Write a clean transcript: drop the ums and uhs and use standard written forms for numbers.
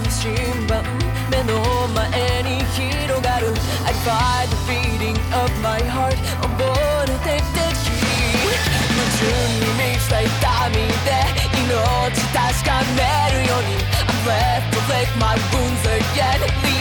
真盤目の前に広がる I find the beating of my heart 溺れてきて矛盾に満ちた痛みで命確かめるように I'm left to lick my wounds again